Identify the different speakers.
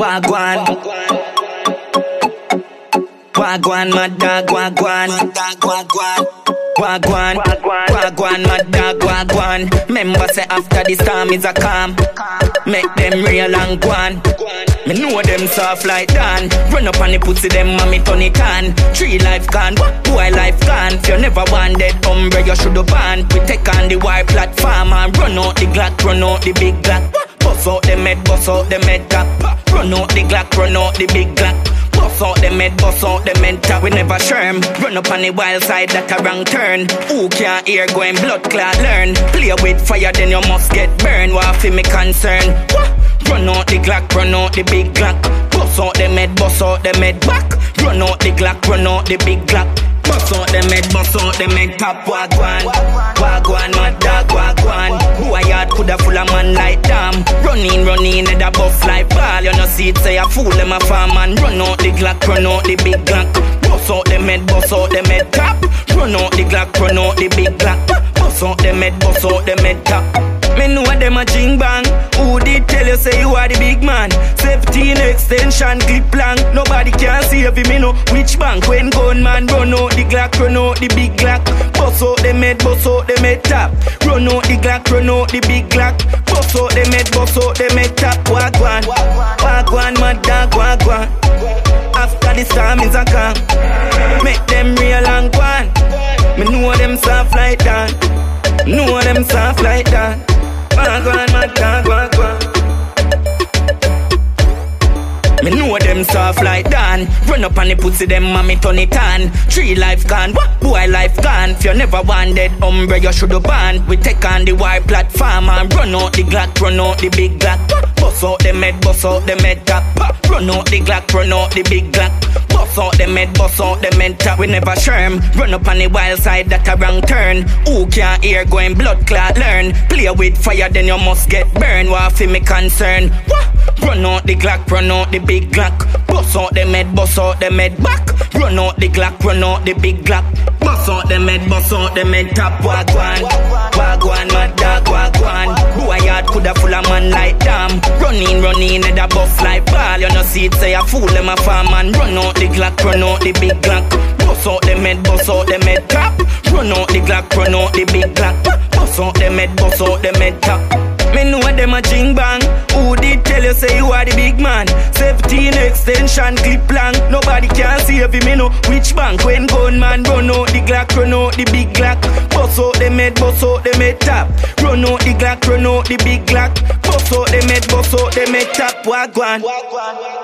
Speaker 1: Wagwan. Wagwan, mad dog, wagwan. Wagwan, wagwan, mad dog, wagwan. Remember say after the storm is a calm. Make them real and gwan. Me know them soft like Dan. Run up on the pussy, them mommy turn it on. 3 life gone, boy life gone. If you never wanted umbre, you should have ban. We take on the wide platform and run out the Glock, run out the big Glock. Bust out the med, bust out the med top. Run out the Glock, run out the big Glock. Bust out the med, bust out the med top. We never sherm. Run up on the wild side, that a wrong turn. Who can't hear going blood clot learn? Play with fire, then you must get burned. What for me concern? Run out the Glock, run out the big Glock. Bust out the med, bust out the med back. Run out the Glock, run out the big Glock. Bust out the med, bust out the med top. Wagwan, wagwan, mad dog, wagwan. Who a yard coulda full of man like damn. Running, head a buff like ball. You know see it say a fool them a farm man. Run out the Glock, run out the big Glock. Bust out the med, bust out the med top. Run out the Glock, run out the big Glock. Bust out the med, bust out the med top. Me know them a jing bang. Who did tell you say you are the big man? 17 extension clip plan. Nobody can save me know which bank. When gunman run out the Glock, run out the big Glock. Bust out the med, bust out the med top. Run out the Glock, run out the big Glock. Bust out the med, bust out the med top. Wagwan, wagwan, mad dog, wagwan. After the storm is a calm. Make them real and gwan. Me know them soft like that. Know them soft like that. Wagwan, mad dog, wagwan. Me know them soft like Dan. Run up on the pussy, them mommy turn it on. 3 life gone, boy life gone. If you never wanted umbre, you should have ban. We take on the wide platform and run out the Glock, run out the big Glock. Bust out the med, bust out the med top. Run out the Glock, run out the big Glock. Bust out the med, bust out the med top. We never sherm. Run up on the wild side, that a wrong turn. Who can't hear going blood clot learn? Play with fire, then you must get burned. What for me concern? Run out the Glock, run out the big Glock. Bust out the med, bust out the med back. Run out the Glock, run out the big Glock. Bust out the med, bust out the med top. Wagwan, wagwan, mad dog, wagwan. Boy yard coulda full of man like damn. Running, head a buff like ball. You know see it say a fool them a farm man. Run out the Glock, run out the big Glock. Bust out the med, bust out the med top. Run out the Glock, run out the big Glock. Bust out the med, bust out the med top. Me know them a jing bang. Who did tell you say you are the big man? 17 extension clip plan. Nobody can save me know which bank. When gunman run out the Glock, run out the big Glock. Bust out the med, bust out the med top. Run out the Glock, run out the big Glock. Bust out the med, bust out the med top. Wagwan.